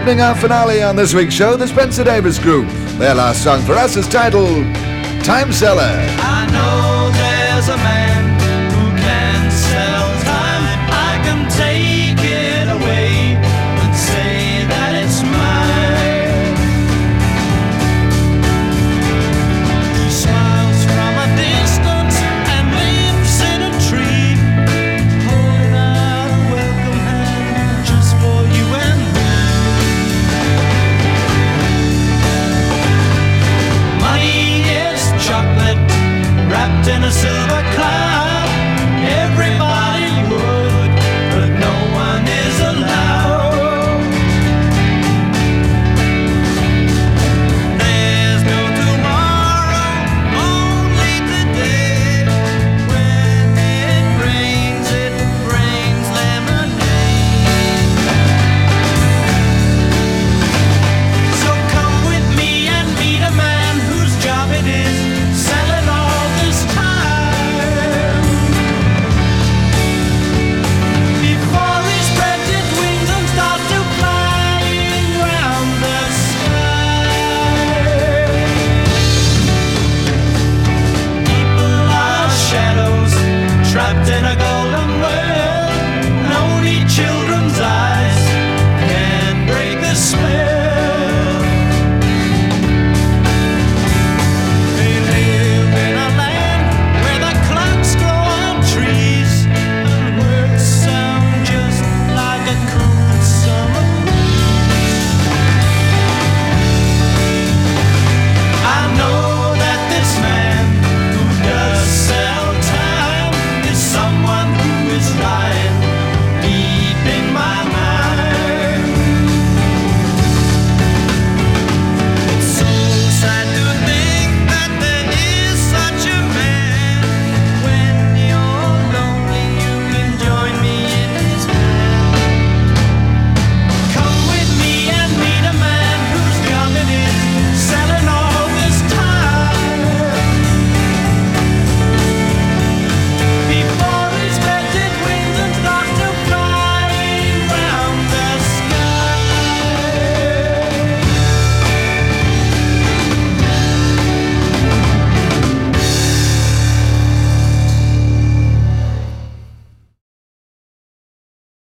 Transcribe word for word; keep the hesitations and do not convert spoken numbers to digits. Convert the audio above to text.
opening our finale on this week's show, the Spencer Davis Group. Their last song for us is titled Time Seller. I know there's a man who can sell time. I can take it away and say that it's mine. He smiles from a distance and lives in a tree, holding out a welcome hand just for you and me. Money is chocolate wrapped in a silver cloud. Everybody would, but no one is allowed. There's no tomorrow, only today. When it rains, it brings lemonade. So come with me and meet a man whose job it is selling all this time. Before he spreads his wings and starts to flying round the sky. People are shadows trapped in a